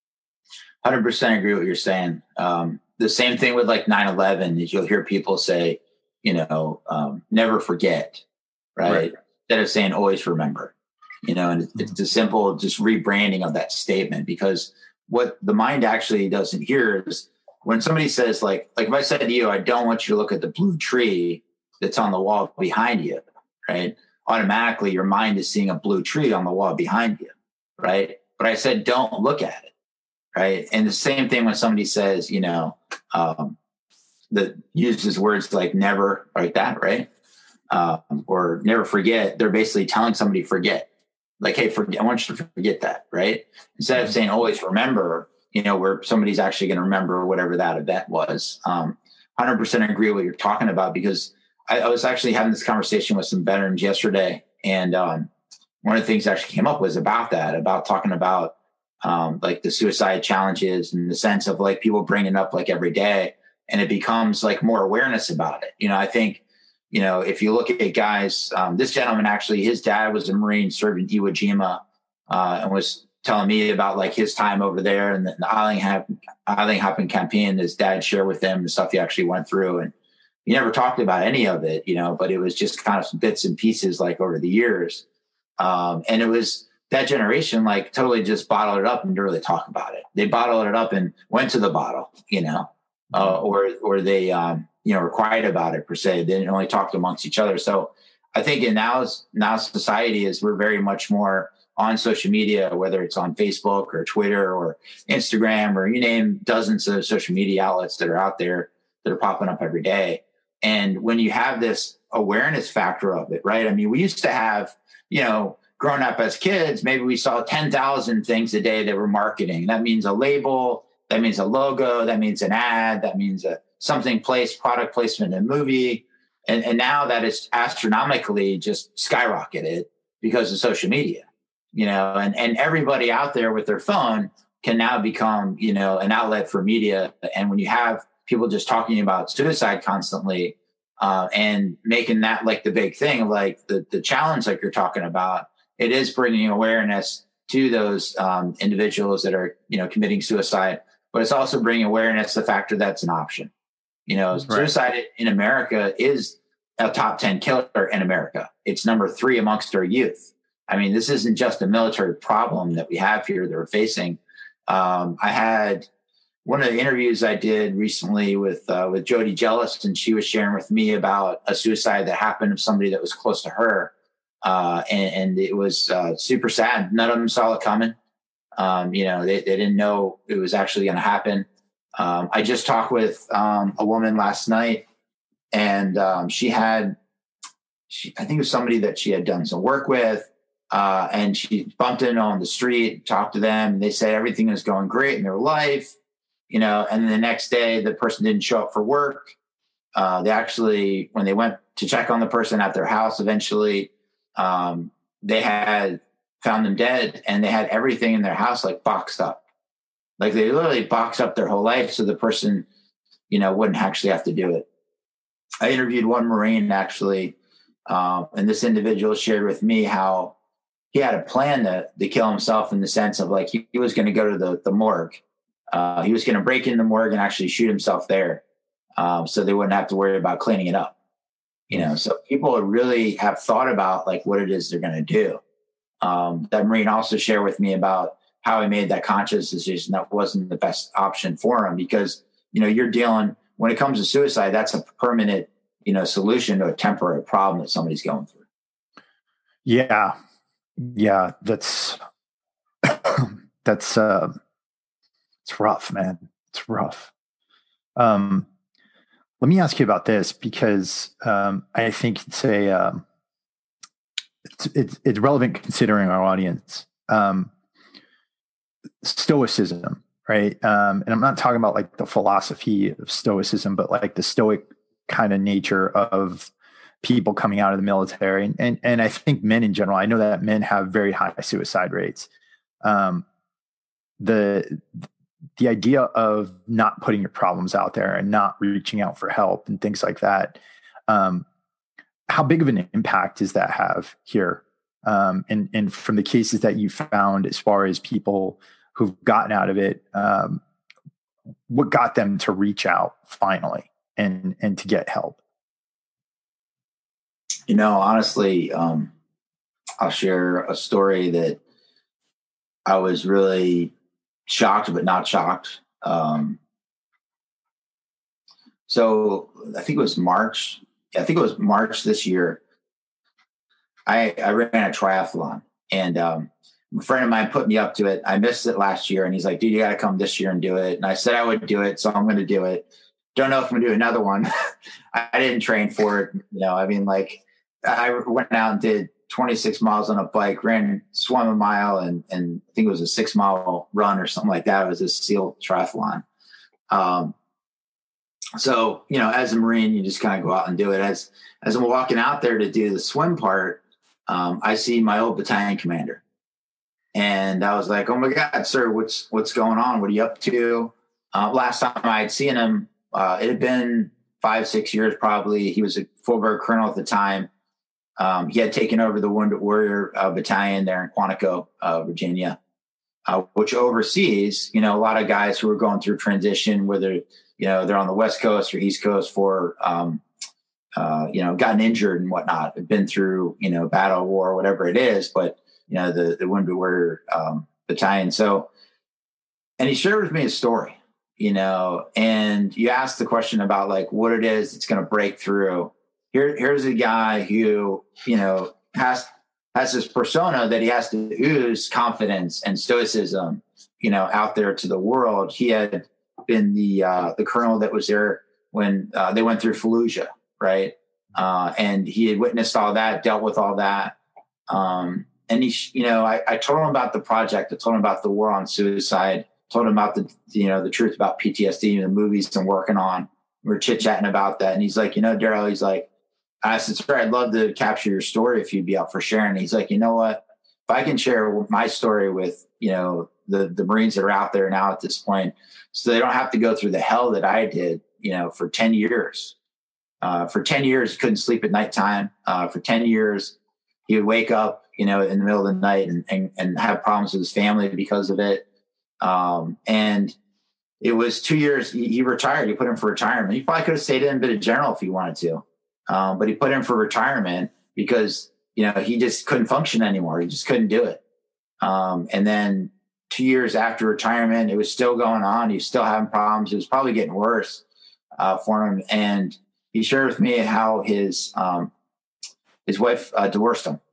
Speaker 3: one hundred percent agree with what you're saying. Um, the same thing with like nine eleven is you'll hear people say, you know, um, never forget, right? right? Instead of saying always remember. You know, and it's a simple just rebranding of that statement, because what the mind actually doesn't hear is when somebody says, like, like if I said to you, I don't want you to look at the blue tree that's on the wall behind you, right? Automatically, your mind is seeing a blue tree on the wall behind you, right? But I said, don't look at it, right? And the same thing when somebody says, you know, um, that uses words like never, like that, right? Um, or never forget, they're basically telling somebody forget. Like, hey, forget, I want you to forget that, right? Instead of saying always remember, you know, where somebody's actually going to remember whatever that event was. Um, one hundred percent agree with what you're talking about, because I, I was actually having this conversation with some veterans yesterday. And um, one of the things that actually came up was about that, about talking about um, like the suicide challenges, and the sense of like people bringing it up like every day, and it becomes like more awareness about it. You know, I think, you know, if you look at guys, um, this gentleman, actually, his dad was a Marine, served in Iwo Jima, uh, and was telling me about like his time over there and the, the island, hop, island hopping campaign. His dad shared with him the stuff he actually went through. And he never talked about any of it, you know, but it was just kind of bits and pieces like over the years. Um, and it was that generation, like totally just bottled it up and didn't really talk about it. They bottled it up and went to the bottle, you know, uh, or, or they, um, you know, were quiet about it per se. They didn't only talk amongst each other. So I think in now's now society is we're very much more on social media, whether it's on Facebook or Twitter or Instagram, or you name dozens of social media outlets that are out there that are popping up every day. And when you have this awareness factor of it, right? I mean, we used to have, you know, growing up as kids, maybe we saw ten thousand things a day that were marketing. That means a label, that means a logo, that means an ad, that means a something placed, product placement in a movie. And, and now that is astronomically just skyrocketed because of social media, you know, and, and everybody out there with their phone can now become, you know, an outlet for media. And when you have people just talking about suicide constantly uh, and making that like the big thing, like the, the challenge like you're talking about, it is bringing awareness to those um, individuals that are, you know, committing suicide, but it's also bringing awareness to the factor that's an option. You know, right. Suicide in America is a top ten killer in America. It's number three amongst our youth. I mean, this isn't just a military problem that we have here that we're facing. Um, I had one of the interviews I did recently with uh, with Jody Jealous, and she was sharing with me about a suicide that happened of somebody that was close to her. Uh, and, and it was uh, super sad. None of them saw it coming. Um, you know, they, they didn't know it was actually going to happen. Um, I just talked with um, a woman last night, and um, she had, she, I think it was somebody that she had done some work with, uh, and she bumped in on the street, talked to them, and they said everything was going great in their life, you know, and then the next day the person didn't show up for work. Uh, they actually, when they went to check on the person at their house, eventually um, they had found them dead, and they had everything in their house like boxed up. Like they literally boxed up their whole life so the person, you know, wouldn't actually have to do it. I interviewed one Marine actually, um, and this individual shared with me how he had a plan to, to kill himself, in the sense of like he, he was going to go to the, the morgue. Uh, he was going to break in the morgue and actually shoot himself there, um, so they wouldn't have to worry about cleaning it up. You know, so people really have thought about like what it is they're going to do. Um, that Marine also shared with me about how he made that conscious decision that wasn't the best option for him, because, you know, you're dealing, when it comes to suicide, that's a permanent, you know, solution to a temporary problem that somebody's going through.
Speaker 2: Yeah. Yeah. That's, that's, uh, it's rough, man. It's rough. Um, let me ask you about this, because, um, I think it's a, um, it's, it's, it's relevant considering our audience. Um, Stoicism, right? Um, and I'm not talking about like the philosophy of Stoicism, but like the Stoic kind of nature of people coming out of the military, and, and, and I think men in general, I know that men have very high suicide rates. Um, the, the idea of not putting your problems out there and not reaching out for help and things like that. Um, how big of an impact does that have here? Um, and, and from the cases that you found, as far as people who've gotten out of it, um, what got them to reach out finally and, and to get help?
Speaker 3: You know, honestly, um, I'll share a story that I was really shocked, but not shocked. Um, so I think it was March. I think it was March this year. I, I ran a triathlon, and um, a friend of mine put me up to it. I missed it last year, and he's like, dude, you got to come this year and do it. And I said I would do it, so I'm going to do it. Don't know if I'm going to do another one. I didn't train for it. You know, I mean, like, I went out and did twenty-six miles on a bike, ran, swam a mile, and and I think it was a six mile run or something like that. It was a SEAL triathlon. Um, so, you know, as a Marine, you just kind of go out and do it. As, as I'm walking out there to do the swim part, um, I see my old battalion commander, and I was like, oh my God, sir, what's, what's going on? What are you up to? Uh, last time I had seen him, uh, it had been five, six years, probably. He was a full bird colonel at the time. Um, he had taken over the Wounded Warrior uh, Battalion there in Quantico, uh, Virginia, uh, which oversees, you know, a lot of guys who are going through transition, whether, you know, they're on the West Coast or East Coast for, um, uh, you know, gotten injured and whatnot, have been through, you know, battle, war, whatever it is, but, you know, the, the Wounded Warrior um, Battalion. So, and he shared with me a story, you know, and you asked the question about like what it is that's going to break through. Here, here's a guy who, you know, has has this persona that he has to ooze confidence and stoicism, you know, out there to the world. He had been the uh, the colonel that was there when uh, they went through Fallujah, right? Uh, and he had witnessed all that, dealt with all that. Um, and he, you know, I, I told him about the project. I told him about the war on suicide. Told him about the, you know, the truth about P T S D and the movies I'm working on. We were chit chatting about that, and he's like, you know, Daryl, he's like, I said, sir, I'd love to capture your story if you'd be up for sharing. He's like, you know what? If I can share my story with, you know, the, the Marines that are out there now at this point, so they don't have to go through the hell that I did, you know, for ten years. Uh, for ten years, he couldn't sleep at nighttime. Uh, for ten years, he would wake up, you know, in the middle of the night and, and, and have problems with his family because of it. Um, and it was two years, he, he retired. He put in for retirement. He probably could have stayed in and been a general if he wanted to. Um, but he put in for retirement because, you know, he just couldn't function anymore. He just couldn't do it. Um, and then two years after retirement, it was still going on. He was still having problems. It was probably getting worse uh, for him. And he shared with me how his um, his wife uh, divorced him.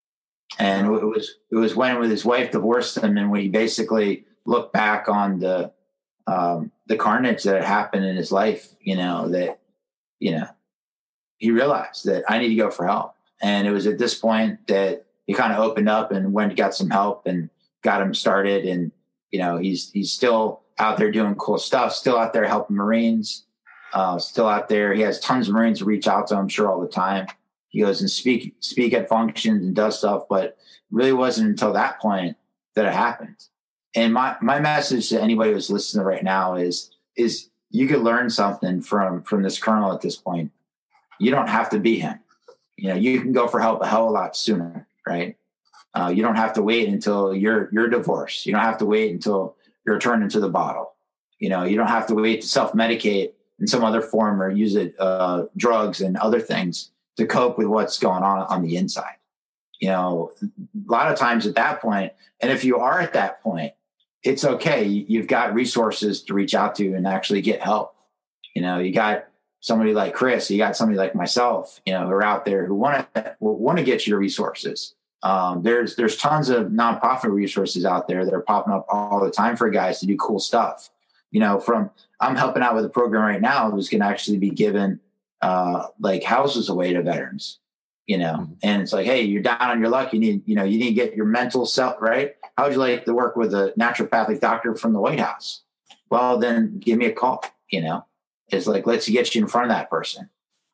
Speaker 3: And it was it was when with his wife divorced him, and when he basically looked back on the um, the carnage that had happened in his life, you know, that, you know, he realized that I need to go for help. And it was at this point that he kind of opened up and went and got some help and got him started. And, you know, he's, he's still out there doing cool stuff, still out there helping Marines, uh, still out there. He has tons of Marines reach out to him, I'm sure, all the time. He goes and speak, speak at functions and does stuff, but really wasn't until that point that it happened. And my, my message to anybody who's listening right now is, is you could learn something from, from this colonel at this point. You don't have to be him. You know, you can go for help a hell of a lot sooner, right? Uh, you don't have to wait until you're, you're divorced. You don't have to wait until you're turned into the bottle. You know, you don't have to wait to self-medicate in some other form or use it, uh, drugs and other things to cope with what's going on on the inside. You know, a lot of times at that point, and if you are at that point, it's okay. You've got resources to reach out to and actually get help. You know, you got somebody like Chris, you got somebody like myself, you know, who are out there who want to want to get your resources. Um, there's there's tons of nonprofit resources out there that are popping up all the time for guys to do cool stuff. You know, from I'm helping out with a program right now who's going to actually be giving uh, like houses away to veterans. You know, mm-hmm. And it's like, hey, you're down on your luck. You need, you know, you need to get your mental self right. How would you like to work with a naturopathic doctor from the White House? Well, then give me a call. You know, it's like, let's get you in front of that person.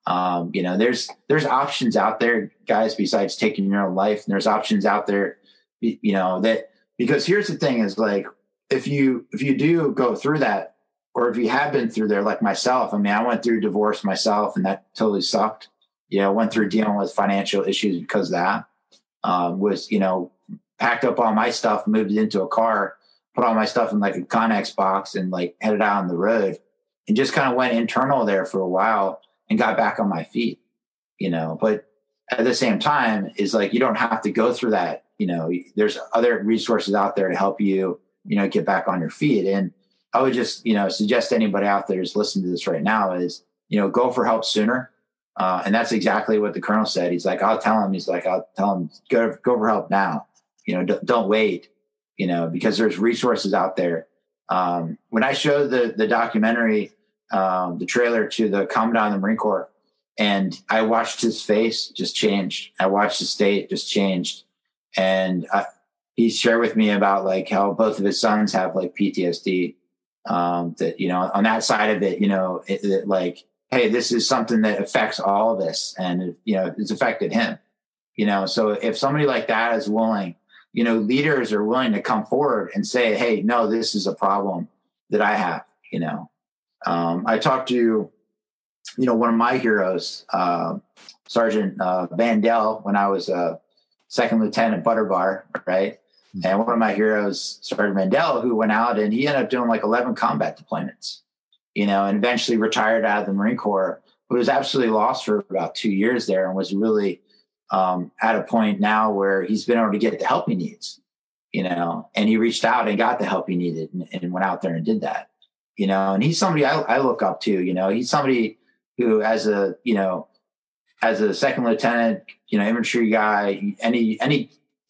Speaker 3: Um, you know, there's there's options out there, guys, besides taking your own life. And there's options out there, you know, that because here's the thing is like if you if you do go through that, or if you have been through there, like myself, I mean, I went through divorce myself, and that totally sucked. You know, went through dealing with financial issues because of that. Um, was, you know, packed up all my stuff, moved it into a car, put all my stuff in like a Connex box and like headed out on the road and just kind of went internal there for a while and got back on my feet, you know, but at the same time is like, you don't have to go through that. You know, there's other resources out there to help you, you know, get back on your feet. And I would just, you know, suggest anybody out there who's listening to this right now is, you know, go for help sooner. Uh, and that's exactly what the colonel said. He's like, I'll tell him, he's like, I'll tell him, go, go for help now. You know, don't, don't wait, you know, because there's resources out there. Um, when I showed the, the documentary, um, the trailer to the Commandant of the Marine Corps, and I watched his face just change. I watched his state just changed. And I, he shared with me about like how both of his sons have like P T S D. Um, that, you know, on that side of it, you know, it, it, like, hey, this is something that affects all of us, and, you know, it's affected him, you know? So if somebody like that is willing, you know, leaders are willing to come forward and say, hey, no, this is a problem that I have, you know? Um, I talked to, you know, one of my heroes, uh, Sergeant uh, Vandell, when I was a second lieutenant Butterbar, right? Mm-hmm. And one of my heroes, Sergeant Vandell, who went out and he ended up doing like eleven combat deployments, you know, and eventually retired out of the Marine Corps, but was absolutely lost for about two years there and was really um, at a point now where he's been able to get the help he needs, you know, and he reached out and got the help he needed and, and went out there and did that, you know, and he's somebody I, I look up to, you know, he's somebody who as a, you know, as a second lieutenant, you know, infantry guy, any, any,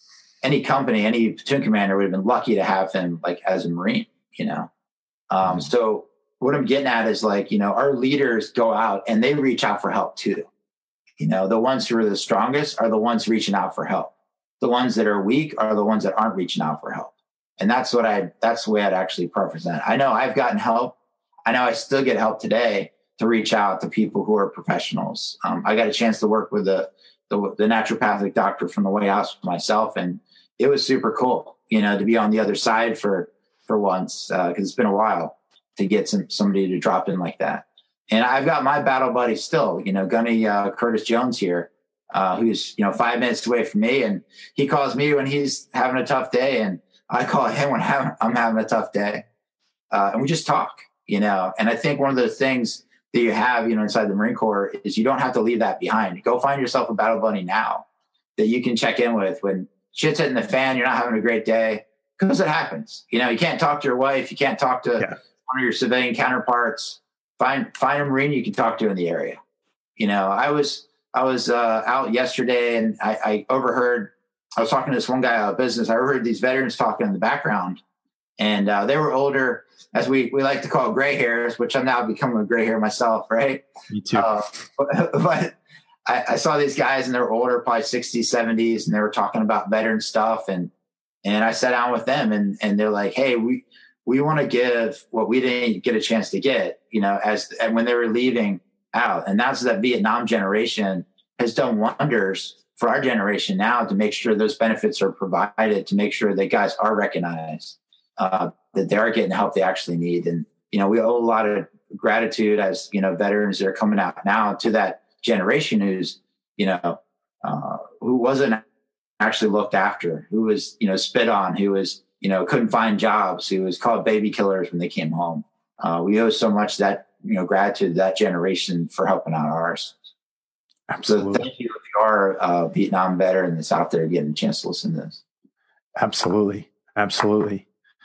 Speaker 3: any company, any platoon commander would have been lucky to have him like as a Marine, you know? Um, mm-hmm. So what I'm getting at is like, you know, our leaders go out and they reach out for help too. You know, the ones who are the strongest are the ones reaching out for help. The ones that are weak are the ones that aren't reaching out for help. And that's what I, that's the way I'd actually represent. I know I've gotten help. I know I still get help today to reach out to people who are professionals. Um, I got a chance to work with the, the, the naturopathic doctor from the White House myself. And it was super cool, you know, to be on the other side for, for once, uh, cause it's been a while to get some, somebody to drop in like that. And I've got my battle buddy still, you know, Gunny uh, Curtis Jones here, uh, who's, you know, five minutes away from me. And he calls me when he's having a tough day. And I call him when I'm having a tough day. Uh, and we just talk, you know, and I think one of the things that you have, you know, inside the Marine Corps is you don't have to leave that behind. Go find yourself a battle buddy now that you can check in with when shit's hitting the fan, you're not having a great day, because it happens. You know, you can't talk to your wife. You can't talk to yeah. one of your civilian counterparts. Find, find a Marine you can talk to in the area. You know, I was, I was uh, out yesterday and I, I overheard, I was talking to this one guy out of business. I overheard these veterans talking in the background, and uh, they were older, as we, we like to call gray hairs, which I'm now becoming a gray hair myself. Right.
Speaker 2: Me too.
Speaker 3: Uh, but, but I, I saw these guys and they were older, probably sixties, seventies, and they were talking about veteran stuff. And, and I sat down with them and, and they're like, hey, we, we want to give what we didn't get a chance to get, you know, as, and when they were leaving out. And that's that Vietnam generation has done wonders for our generation now to make sure those benefits are provided, to make sure that guys are recognized, uh, that they are getting the help they actually need. And, you know, we owe a lot of gratitude as, you know, veterans that are coming out now to that generation who's, you know, uh, who wasn't actually looked after, who was, you know, spit on, who was, you know, couldn't find jobs, who was called baby killers when they came home. Uh, we owe so much that, you know, gratitude to that generation for helping out ours.
Speaker 2: Absolutely.
Speaker 3: So thank you if you are a Vietnam veteran that's out there getting a chance to listen to this.
Speaker 2: Absolutely. Absolutely.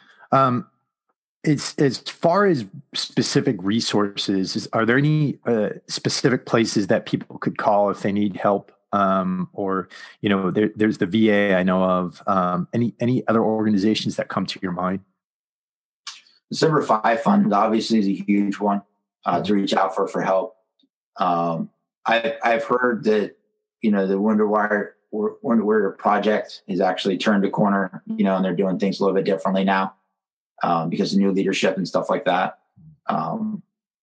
Speaker 2: Um, it's as far as specific resources, is, are there any uh, specific places that people could call if they need help? Um, or, you know, there, there's the V A I know of. Um, any any other organizations that come to your mind?
Speaker 3: The December five Fund obviously is a huge one uh, to reach out for for help. Um, I, I've heard that, you know, the Wounded Warrior, Wounded Warrior Project has actually turned a corner, you know, and they're doing things a little bit differently now um, because of new leadership and stuff like that. Um,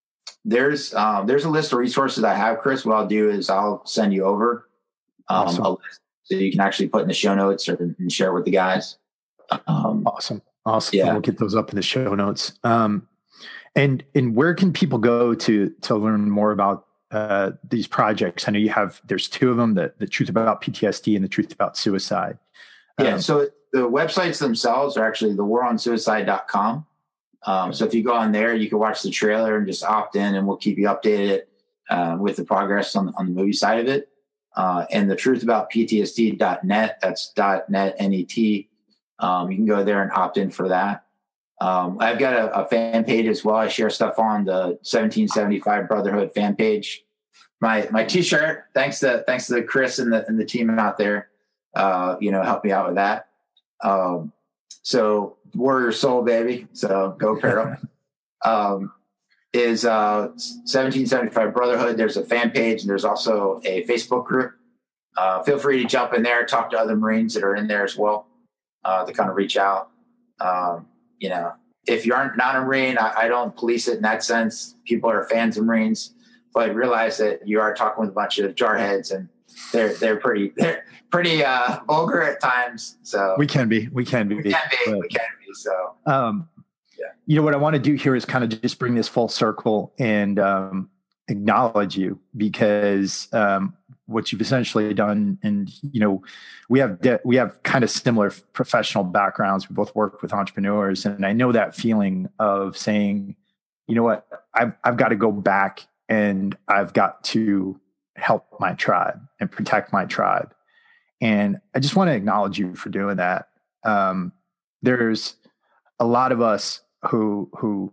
Speaker 3: there's um, there's a list of resources I have, Chris. What I'll do is I'll send you over um,
Speaker 2: awesome.
Speaker 3: a list so you can actually put in the show notes or and share with the guys. Um,
Speaker 2: awesome, awesome.
Speaker 3: Yeah.
Speaker 2: We'll get those up in the show notes. Um, and and where can people go to to learn more about uh, these projects? I know you have. There's two of them: the the Truth About P T S D and the Truth About Suicide.
Speaker 3: Yeah.
Speaker 2: Um,
Speaker 3: so the websites themselves are actually the war on suicide dot com. Um, so if you go on there, you can watch the trailer and just opt in, and we'll keep you updated uh, with the progress on, on the movie side of it. Uh, and the truth about P T S D dot net, that's .net, N E T. Um, you can go there and opt in for that. Um, I've got a, a fan page as well. I share stuff on the seventeen seventy-five Brotherhood fan page. My my T-shirt, thanks to thanks to Chris and the and the team out there, uh, you know, help me out with that. Um, so Warrior Soul, baby. So go apparel. um, is uh, seventeen seventy-five Brotherhood. There's a fan page and there's also a Facebook group. Uh, feel free to jump in there, talk to other Marines that are in there as well, uh, to kind of reach out. Um, you know, if you aren't not a Marine, I, I don't police it in that sense. People are fans of Marines, but realize that you are talking with a bunch of jarheads, and they're they're pretty they're pretty uh, vulgar at times. So
Speaker 2: we can be, we can be,
Speaker 3: we can be,
Speaker 2: but,
Speaker 3: we can be. So,
Speaker 2: um, yeah. You know what I want to do here is kind of just bring this full circle and um, acknowledge you, because um, what you've essentially done, and you know, we have de- we have kind of similar professional backgrounds. We both work with entrepreneurs, and I know that feeling of saying, you know what, I've I've got to go back and I've got to help my tribe and protect my tribe. And I just want to acknowledge you for doing that. Um, there's a lot of us who who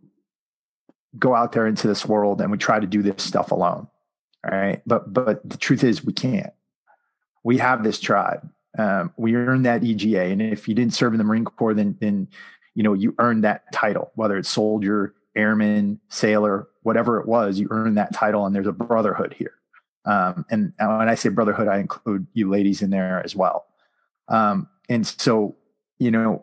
Speaker 2: go out there into this world and we try to do this stuff alone. All right. But but the truth is we can't. We have this tribe. Um, we earned that E G A. And if you didn't serve in the Marine Corps, then then you know you earned that title, whether it's soldier, airman, sailor, whatever it was, you earned that title, and there's a brotherhood here. Um, and, and when I say brotherhood, I include you ladies in there as well. Um, and so, you know,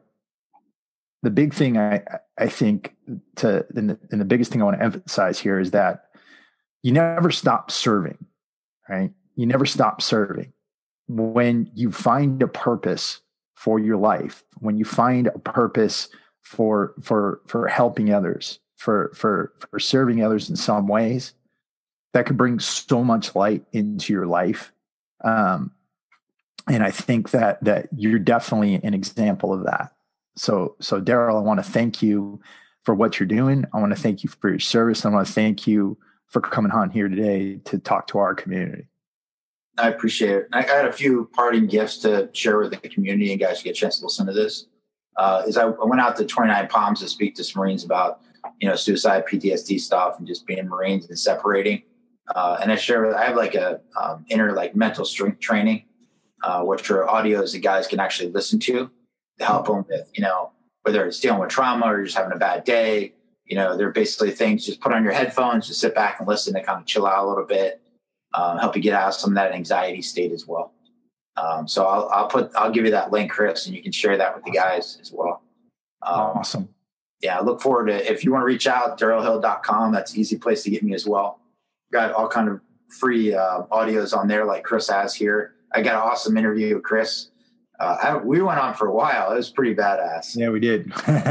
Speaker 2: the big thing I, I think to, and the, and the biggest thing I want to emphasize here is that you never stop serving, right? You never stop serving. When you find a purpose for your life, when you find a purpose for, for, for helping others, for, for, for serving others in some ways, that could bring so much light into your life. Um, and I think that, that you're definitely an example of that. So, so Daryl, I want to thank you for what you're doing. I want to thank you for your service. I want to thank you for coming on here today to talk to our community.
Speaker 3: I appreciate it. I got a few parting gifts to share with the community, and guys get a chance to listen to this. Uh, is I, I went out to twenty-nine Palms to speak to some Marines about, you know, suicide, P T S D stuff, and just being Marines and separating. Uh, and I share, I have like a um, inner like mental strength training, uh, which are audios that guys can actually listen to to help them with, you know, whether it's dealing with trauma or you're just having a bad day. You know, they're basically things, just put on your headphones, just sit back and listen to kind of chill out a little bit, um, help you get out of some of that anxiety state as well. Um, so I'll, I'll put, I'll give you that link, Chris, and you can share that with the guys as well. Um,
Speaker 2: awesome.
Speaker 3: Yeah. I look forward to, if you want to reach out, daryl hill dot com, that's an easy place to get me as well. Got all kind of free uh, audios on there like Chris has here. I got an awesome interview with Chris. Uh, I, we went on for a while. It was pretty badass.
Speaker 2: Yeah, we did.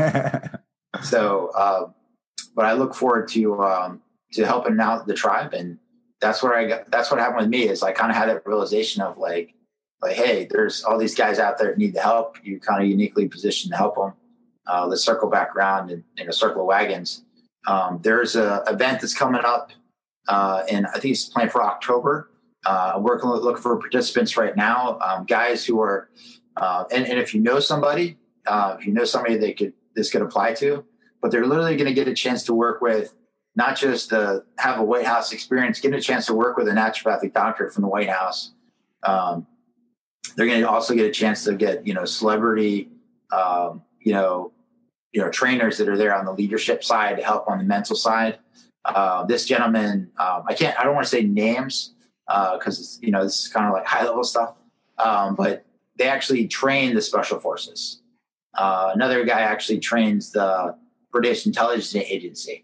Speaker 3: so, uh, but I look forward to um, to helping out the tribe, and that's where I got. That's what happened with me. Is I kind of had that realization of like, like, hey, there's all these guys out there that need the help. You're kind of uniquely positioned to help them. Uh, let's circle back around and in a circle of wagons. Um, there's a event that's coming up. Uh, and I think it's planned for October. Uh, I'm working looking for participants right now, um, guys who are, uh, and, and if you know somebody, uh, if you know somebody they could this could apply to, but they're literally going to get a chance to work with, not just uh, have a White House experience, get a chance to work with a naturopathic doctor from the White House. Um, they're going to also get a chance to get, you know, celebrity, um, you know, you know, trainers that are there on the leadership side to help on the mental side. Uh, this gentleman, um, I can't, I don't want to say names because, uh, you know, this is kind of like high level stuff, um, but they actually train the special forces. Uh, another guy actually trains the British intelligence agency.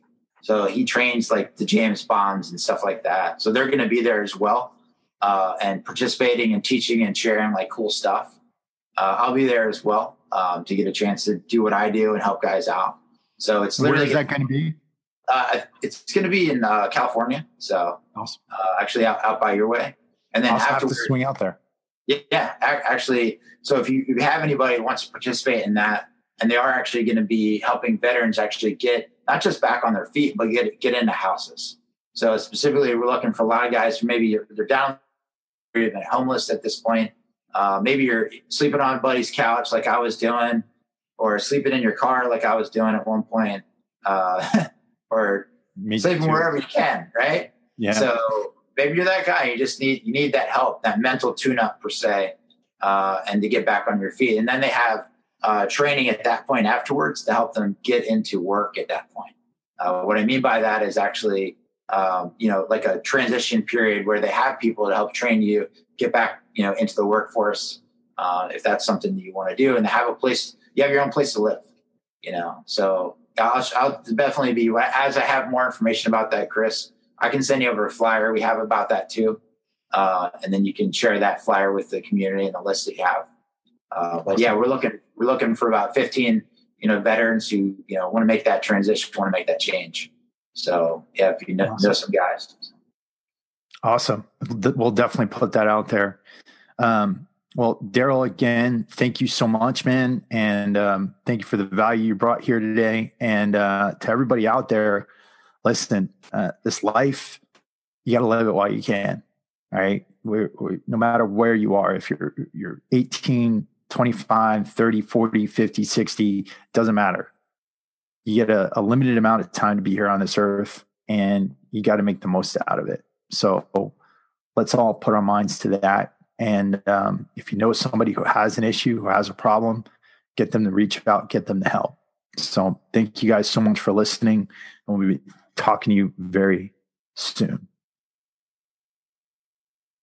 Speaker 3: So he trains like the James Bonds and stuff like that. So they're going to be there as well, uh, and participating and teaching and sharing like cool stuff. Uh, I'll be there as well um, to get a chance to do what I do and help guys out. So it's literally.
Speaker 2: Where is that going to be?
Speaker 3: Uh, it's going to be in uh, California. So
Speaker 2: awesome.
Speaker 3: uh, actually out, out by your way. And then
Speaker 2: I'll have to
Speaker 3: afterwards,
Speaker 2: swing out there.
Speaker 3: Yeah, yeah, actually. So if you, if you have anybody who wants to participate in that, and they are actually going to be helping veterans actually get not just back on their feet, but get get into houses. So specifically, we're looking for a lot of guys who maybe they're down, they've been homeless at this point. Uh, maybe you're sleeping on a buddy's couch like I was doing, or sleeping in your car like I was doing at one point, uh, or Me sleeping too. Wherever you can, right?
Speaker 2: Yeah.
Speaker 3: So maybe you're that guy. You just need you need that help, that mental tune-up per se, uh, and to get back on your feet. And then they have uh, training at that point afterwards to help them get into work at that point. Uh, what I mean by that is actually, um, you know, like a transition period where they have people to help train you get back, you know, into the workforce, uh, if that's something that you want to do, and have a place. You have your own place to live, you know. So I'll, I'll definitely be, as I have more information about that, Chris, I can send you over a flyer we have about that too. Uh, and then you can share that flyer with the community and the list that you have. Uh, but yeah, we're looking, we're looking for about fifteen, you know, veterans who, you know, want to make that transition, want to make that change. So yeah, if you know, awesome. know some guys.
Speaker 2: Awesome. We'll definitely put that out there. Um, well, Daryl, again, thank you so much, man. And um, thank you for the value you brought here today. And uh, to everybody out there, listen, uh, this life, you got to live it while you can. All right. We're, we're, no matter where you are, if you're, you're eighteen, twenty-five, thirty, forty, fifty, sixty, doesn't matter. You get a, a limited amount of time to be here on this earth, and you got to make the most out of it. So let's all put our minds to that. And um, if you know somebody who has an issue, who has a problem, get them to reach out, get them to help. So thank you guys so much for listening. And we'll be talking to you very soon.